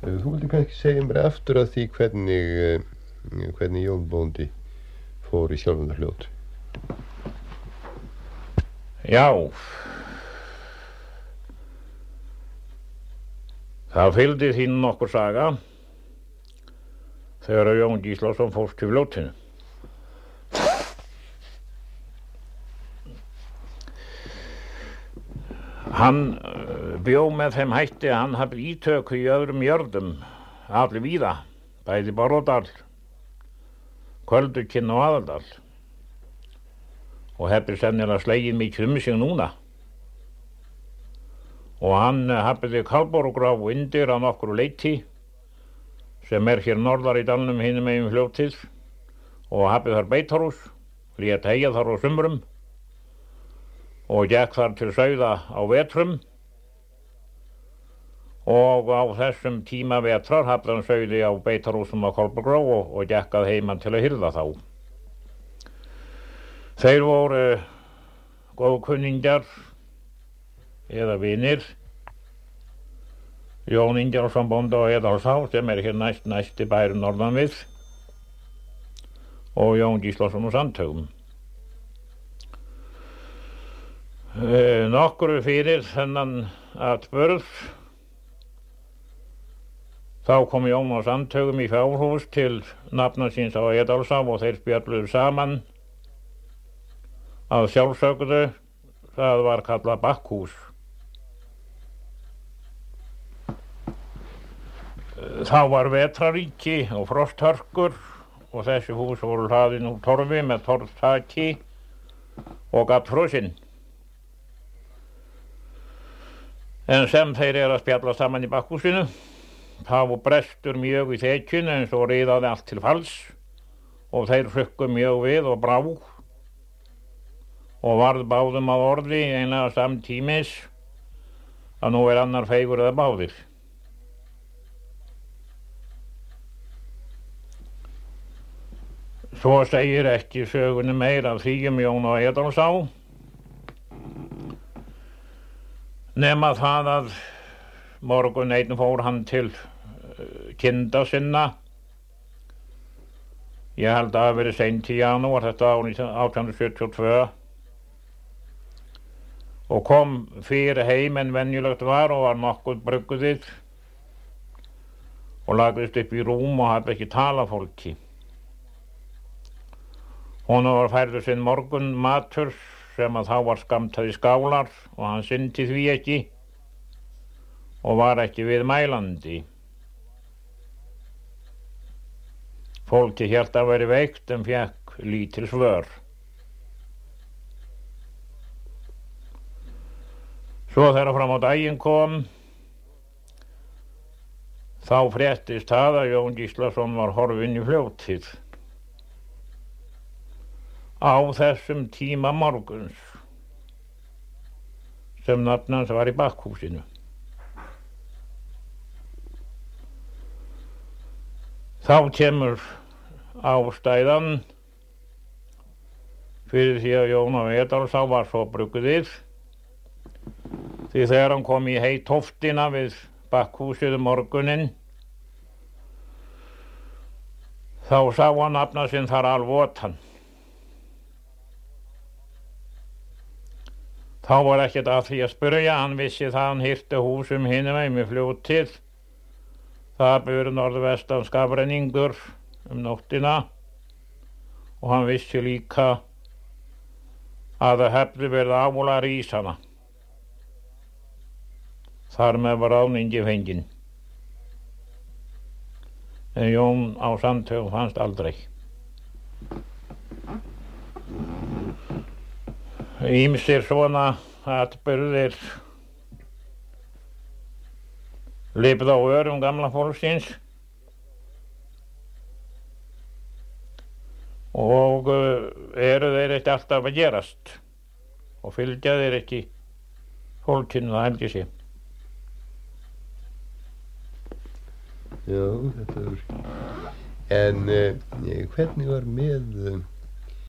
Þú vildi kannski segja mér aftur að því hvernig Jón bóndi fór í Skjálfandafljót. Já, það fylgdi því nokkur saga þegar Jón Gíslason fórst til fljótinu. Hann bjó með þeim hætti að hann hafði ítöku í öðrum jörðum, allir víða, bæði Bárðardal, Köldukinn og Aðaldal, og hefði sennilega slegið mikið sig núna. Og hann hafði Kálborgráf undir á nokkru leyti, sem hér norðar í dalnum hinum megin fljótið, og hafði þar beitarhús, lét heyja þar á sumrum, og gekk þar til sauða á vetrum, og á þessum tíma vetrar hafði hann sauði á beitarhúsum á Kálborgráf og gekk að heiman til að hirða þá. Þeir voru góðkunningjar eða vinir, Jón Ingjaldsson bóndi á Eðalsá, sem hér næsti bærinn norðan við, og Jón Gíslason á Sandhaugum. Nokkru fyrir þennan atburð þá kom Jón á Sandhaugum í fjárhús til nafna síns á Eðalsá og þeir spjalluðu saman. Að sjálfsögðu, það var kallað Bakkhús. Þá var vetraríki og frosthörkur og þessi hús voru hlaðin úr torfi með torftaki og gat frosinn. En sem þeir að spjalla saman í Bakkhúsinu, þá brestur mjög í þekjun eins og riðaði allt til falls og þeir hrukku mjög við og brá og varð báðum að orði einlega samtímis að nú annar feigur eða báðir. Svo segir ekki sögunni meir af því Jón á Eðalsá, nema það að morgun einn fór hann til kinda sinna. Ég held að það hafi verið seint í janúar, þetta árið 1872, og kom fyrir heim en venjulegt var og var nokkuð brugguðið og lagðist upp í rúm og hafði ekki talað fólki. Honum var færður sinn morgun matur sem að þá var skammtað í skálar og hann synti því ekki og var ekki við mælandi. Fólki hélt að veri veikt en fékk lítil svör. Svo þegar fram á daginn kom, þá fréttist það að Jón Gíslason var horfinn í fljótið. Á þessum tíma morguns, sem nafn hans var í Bakkhúsinu. Þá kemur ástæðan fyrir því að Jón á Eðalsá var svo brugðið, því þegar hann kom í heitóftina við Bakkhúsið morguninn, þá sá hann nafna sinn þar alvotan. Þá var ekkert að því að spyrja, hann vissi það hann hirti húsum hinum með fljótið. Það byrði norðvestan skafrenningur nóttina og hann vissi líka að það hefði verið ávolar í ísana. Þar með var ráðningi fenginn. En Jón á Sandhaugum fannst aldrei. Ýmsir svona atburðir lifðu á örum gamla fólksins og eru þeir ekki alltaf að gerast og fylgja þeir ekki fólkinu, það held ég sé. Já, þetta er. En hvernig var með